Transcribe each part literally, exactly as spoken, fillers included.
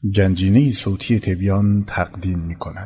گنجینه صوتی تبیان تقدیم می کند.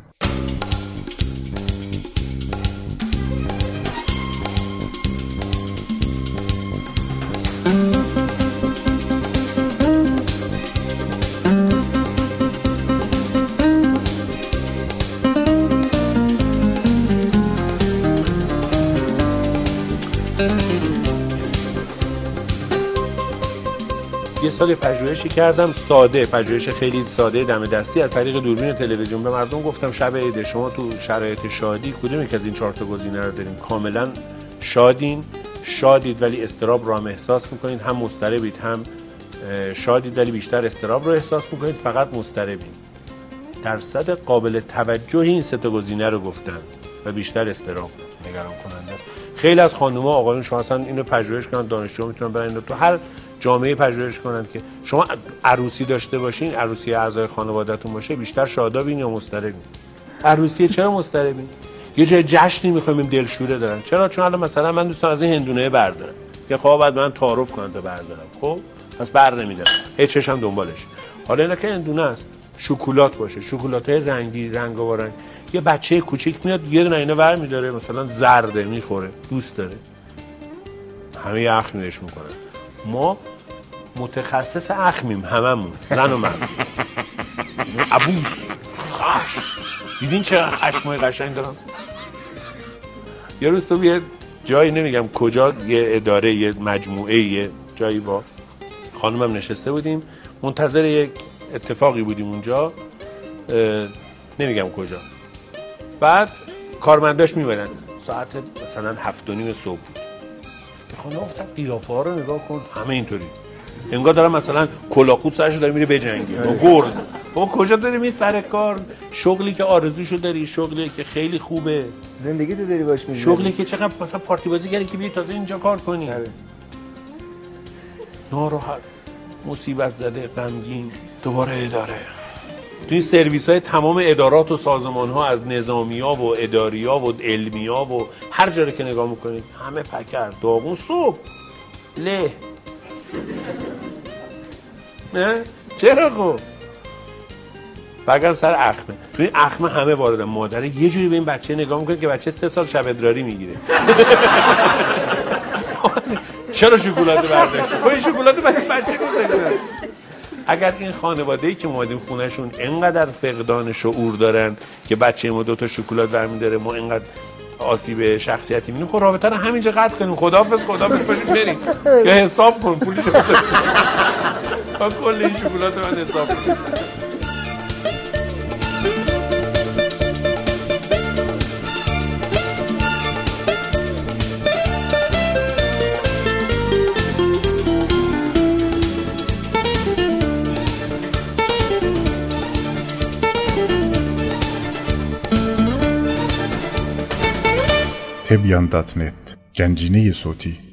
یه سال پژوهشی کردم، ساده، پژوهش خیلی ساده دم دستی از طریق دوربین تلویزیون. به مردم گفتم شب عید شما تو شرایط شادی کدوم یک از این چهار تا گزینه رو دارین؟ کاملا شادین، شادید ولی اضطراب رو هم احساس میکنید، هم مضطربید هم شادید ولی بیشتر اضطراب رو احساس میکنید، فقط مضطربید. درصد قابل توجهی این سه تا گزینه رو گفتن و بیشتر اضطراب نگران کننده. خیلی از خانم‌ها آقایون شما اصلا اینو پژوهش کنن، دانشجو میتونن برن اینو تو هر جامعه پژوهش کنن که شما عروسی داشته باشین، عروسی اعضای خانواده‌تون باشه، بیشتر شادابین یا مضطربین؟ عروسی چرا مضطربین؟ یه جای جشنی می‌خوایم دلشوره دارن. چرا؟ چون الان مثلا من دوستان از این هندونه بردارم که خب بعد من تعارف کنم تا بردارم، خب پس بر نمیدم، هیچ چشم دنبالش. حالا اینا که هندونه است، شکلات باشه، شکلات‌های رنگی رنگارنگ، یه بچه کوچیک میاد یه دونه اینا ور می‌داره، مثلا زرده میخوره، دوست داره، همه اخم نش می‌کنن. ما متخصص اخمیم هممون، زن و مرد. عبوس خش دیدین چه خشمای قشنگ دارن؟ یه روز تو یه جایی نمیگم کجا، یه اداره، یه مجموعه، یه جایی با خانمم نشسته بودیم، منتظر یک اتفاقی بودیم اونجا، نمیگم کجا. بعد کارمنداش میمدن، ساعت مثلا هفت و نیم صبح بود. خانم گفتم قیافه ها رو نگاه کن، همه اینطوری انگار دارم مثلا کلاخود سرشو داره میره بجنگه با گرز. بابا کجا داری می سر کار؟ شغلی که آرزوشو داری، شغلی که خیلی خوبه، زندگی تو داری باش می‌ذاری، شغلی که چقدر مثلا پارتی بازی کردی که بیا تازه اینجا کار کنی. آره. ناراحت، مصیبت زده، غمگین، دوباره اداره. تو این سرویس‌های تمام ادارات و سازمان‌ها، از نظامی‌ها و اداری‌ها و علمی‌ها و هر جایی که نگاه می‌کنید همه پکر، داغون، صبح له. نه چرا خب بگم سر اخمه. تو این اخمه همه واردن. مادر یه جوری به این بچه نگاه میکنه که بچه سه سال شب ادراری میگیره. چرا شکلات برداشتی؟ خب این شکلات برای بچه گذاشتن. اگر این خانواده‌ای که ما اومدیم خونهشون اینقدر فقدان شعور دارن که بچه ما دو تا شکلات برمی‌داره، ما اینقدر آسیب شخصیتی می‌بینیم، خب رابطه رو همینجا قطع کنیم، خداحافظ خداحافظ باشیم بریم، یا حساب کن پولشو بده. با کل این شکلات من حساب کن. تبیان دات نت، گنجینه صوتی.